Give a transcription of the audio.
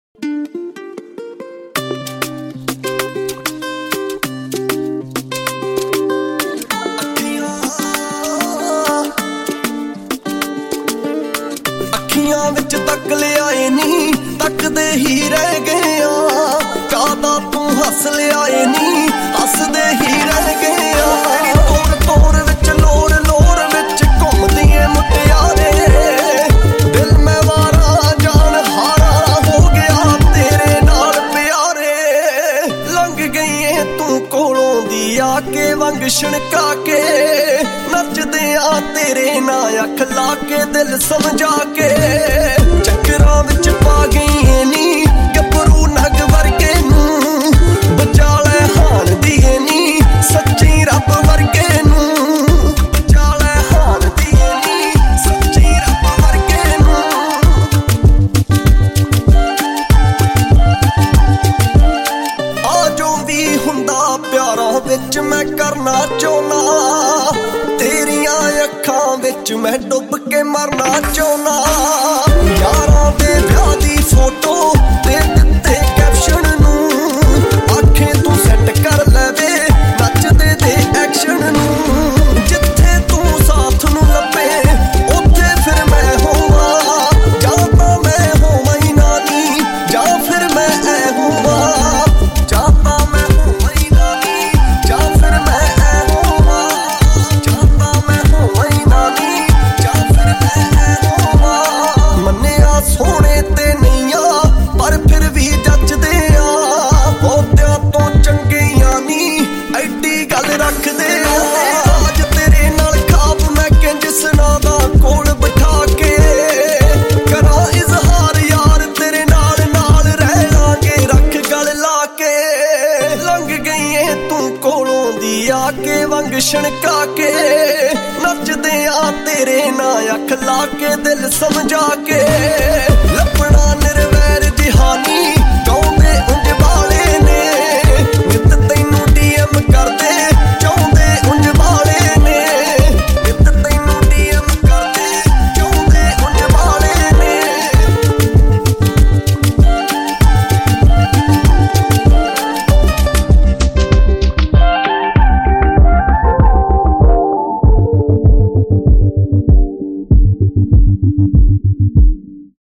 ਅੱਖੀਆਂ ਵਿੱਚ ਤੱਕ ਲਿਆਏ ਨੀ ਤੱਕਦੇ ਹੀ ਰਹਿ ਗਏ ਆ। ਕਾਹਦਾ ਤੂੰ ਹੱਸ ਲਿਆਏ ਨੀ ਹੱਸਦੇ ਹੀ ਰਹਿ ਗਏ ਆ। ਤੋਰ ਤੋਰ ਵਿੱਚ ਲੋਰ ਲੋਰ ਵਿੱਚ ਘੁੰਮਦੀ ਏ ਮੁਟਿਆਰੇ। ਦਿਲ ਮੈਂ ਵਾਰਾ ਜਾਨ ਹਾਰਾ ਹੋ ਗਿਆ ਤੇਰੇ ਨਾਲ ਪਿਆਰੇ। ਲੰਘ ਗਈ ਏ ਤੂੰ ਕੋਲੋਂ ਦੀ ਆ ਕੇ ਵੰਗ ਛਣਕਾ ਕੇ। ਨੱਚਦੇ ਆ ਤੇਰੇ ਨਾਲ ਅੱਖ ਲਾ ਕੇ ਦਿਲ ਸਮਝਾ ਕੇ। ਚੱਕਰਾਂ ਵਿੱਚ ਪਾ ਗਈ ਏ ਨੀ ਗੱਭਰੂ ਨਗ ਵਰਗੇ ਨੂੰ। ਬਚਾ ਲੈ ਹਾਣ ਦੀ ਏ ਨੀ ਸੱਚੀ ਰੱਬ ਵਰਗੇ ਨੂੰ। ਬਚਾ ਲੈ ਹਾਣ ਦੀ ਏ ਨੀ ਸੱਚੀ ਰੱਬ ਵਰਗੇ ਨੂੰ। ਆ ਜੋ ਵੀ ਹੁੰਦਾ ਪਿਆਰਾਂ ਵਿੱਚ ਮੈਂ ਕਰਨਾ ਚਾਹੁੰਦਾ। ਤੇਰੀਆਂ ਅੱਖਾਂ ਵਿੱਚ ਮੈਂ ਡੁੱਬ ਕੇ ਮਰਨਾ ਚਾਹੁੰਦਾ। ਯਾਰਾਂ ਦੇ ਵਿਆਹ ਦੀ ਫੋਟੋ ਤੇ ਦਿੱਤੇ ਕੈਪਸ਼ਨ ਨੂੰ। ਆਖੇ ਤੂੰ ਸੈੱਟ ਕਰ ਲਵੇ ਨੱਚਦੇ ਦੇ ਐਕਸ਼ਨ ਨੂੰ। ਜਿੱਥੇ ਤੂੰ ਸਾਥ ਨੂੰ ਲੱਭੇ ਉੱਥੇ ਫਿਰ ਮੈਂ ਹੋਵਾਂ। ਜਾਂ ਤਾਂ ਮੈਂ ਹੋਵਾਂ ਹੀ ਨਾਨੀ ਜਾਂ ਫਿਰ ਮੈਂ ਐ ਹੋਵਾਂ। ਜਾਂ ਤਾਂ ਮੈਂ ਹੋਵਾਂ ਹੀ ਨਾਨੀ ਜਾਂ ਫਿਰ ਮੈਂ ਐ ਹੋਵਾਂ। ਜਾਂ ਤਾਂ ਮੈਂ ਹੋਵਾਂ ਹੀ ਨਾਨੀ ਜਾਂ ਫਿਰ ਮੈਂ ਐ ਹੋਵਾਂ। ਮੰਨਿਆ ਸੋਹਣੇ ਤੇ ਨਹੀਂ ਆ ਪਰ ਫਿਰ ਵੀ ਜੱਜਦੇ ਆ। ਬਹੁਤਿਆਂ ਤੋਂ ਚੰਗੀਆਂ ਨੀ ਐਡੀ ਗੱਲ ਰੱਖਦੇ ਆ। ਅੱਜ ਤੇਰੇ ਨਾਲ ਖਾਬ ਮੈਂ ਕਿੰਜ ਸੁਣਾਦਾ ਕੋਲ ਬਿਠਾ ਕੇ। ਕਰਾਂ ਇਜ਼ਹਾਰ ਯਾਰ ਤੇਰੇ ਨਾਲ ਨਾਲ ਰਹਿ ਲਾਂਗੇ ਰੱਖ ਗਲ ਲਾ ਕੇ। ਲੰਘ ਗਈ ਏ ਤੂੰ ਕੋਲੋਂ ਦੀ ਆ ਕੇ ਵੰਗ ਛਣਕਾ ਕੇ। ਨੱਚਦੇ ਆ ਤੇਰੇ ਨਾਲ ਅੱਖ ਲਾ ਕੇ ਦਿਲ ਸਮਝਾ ਕੇ। ਲੱਭਣਾ ਨਿਰਵੈਰ ਜਹਾਨੀ